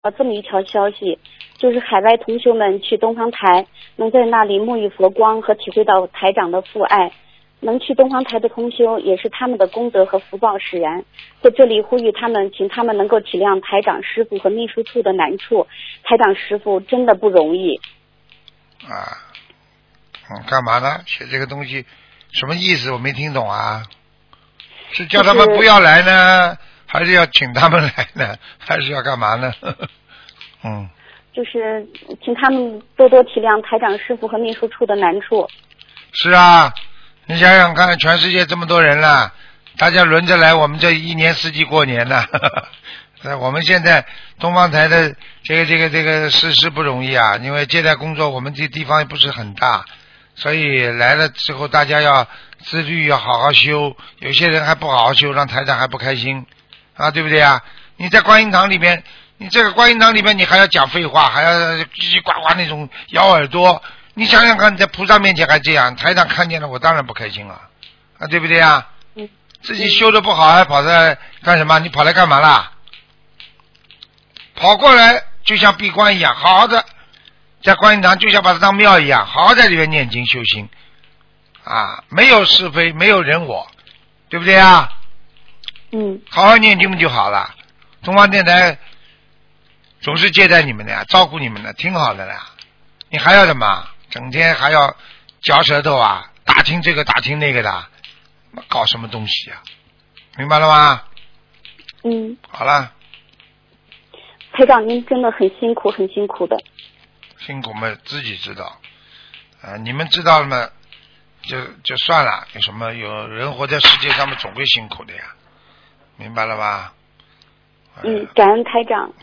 这么一条消息，就是海外同修们去东方台，能在那里沐浴佛光和体会到台长的父爱。能去东方台的同修也是他们的功德和福报使然，在这里呼吁他们，请他们能够体谅台长师父和秘书处的难处，台长师父真的不容易。 干嘛呢？写这个东西什么意思？我没听懂啊。是叫他们不要来呢，还是要请他们来呢？还是要干嘛呢？ 就是请他们多多体谅台长师父和秘书处的难处。 是啊。你想想看，全世界这么多人了，大家轮着来，我们这一年四季过年呢。我们现在东方台的这个事不容易啊，因为接待工作我们这地方也不是很大，所以来了之后大家要自律，要好好修。有些人还不好好修，让台长还不开心啊，对不对啊？你在观音堂里边，你这个观音堂里边，你还要讲废话，还要叽叽呱呱那种咬耳朵。你想想看，你在菩萨面前还这样，台长看见了我当然不开心了啊，对不对啊？自己修的不好还跑来干什么？你跑来干嘛啦？跑过来就像闭关一样，好好的在观音堂就像把它当庙一样，好好在里面念经修心啊，没有是非，没有人我，对不对啊？好好念经就好了。东方电台总是接待你们的呀，照顾你们的，挺好的啦。你还要什么？整天还要嚼舌头啊，打听这个打听那个的，搞什么东西啊？明白了吗？好了。 台长，您真的很辛苦，很辛苦的。 辛苦嘛，自己知道。你们知道了嘛，就算了。有什么？有人活在世界上面，总会辛苦的呀。明白了吧？ 感恩台长。